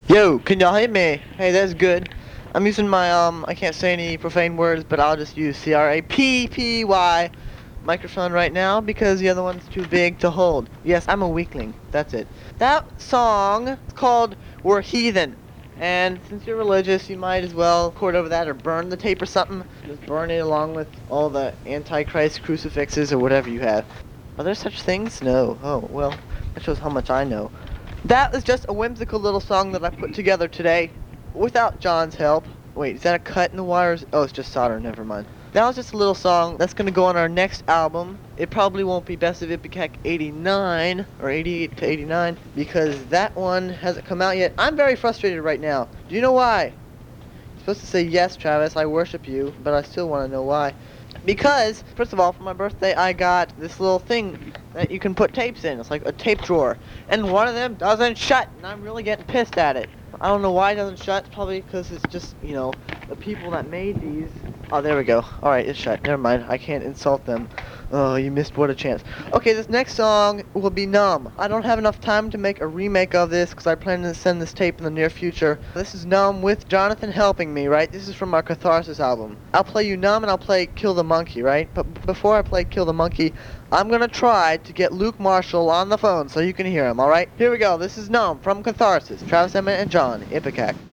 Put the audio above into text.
Yo, can y'all hear me? Hey, that's good. I'm using my, I can't say any profane words, but I'll just use CRAPPY microphone right now because the other one's too big to hold. Yes, I'm a weakling. That's it. That song is called We're Heathen. And since you're religious, you might as well record over that or burn the tape or something. Just burn it along with all the Antichrist crucifixes or whatever you have. Are there such things? No. Oh, well, that shows how much I know. That was just a whimsical little song that I put together today without John's help. Wait, is that a cut in the wires? Oh, it's just solder, never mind. That was just a little song that's gonna go on our next album. It probably won't be Best of Ipecac 89 or 88 to 89 because that one hasn't come out yet. I'm very frustrated right now. Do you know why? You're supposed to say yes, Travis, I worship you, but I still want to know why. Because, first of all, for my birthday, I got this little thing that you can put tapes in. It's like a tape drawer. And one of them doesn't shut, and I'm really getting pissed at it. I don't know why it doesn't shut. It's probably because it's just, the people that made these. Oh, there we go. Alright, it's shut. Never mind. I can't insult them. Oh, you missed what a chance. Okay, this next song will be Numb. I don't have enough time to make a remake of this because I plan to send this tape in the near future. This is Numb with Jonathan helping me, right? This is from our Catharsis album. I'll play you Numb and I'll play Kill the Monkey, right? But before I play Kill the Monkey, I'm gonna try to get Luke Marshall on the phone so you can hear him, alright? Here we go. This is Numb from Catharsis. Travis Emmett and John Ipecac.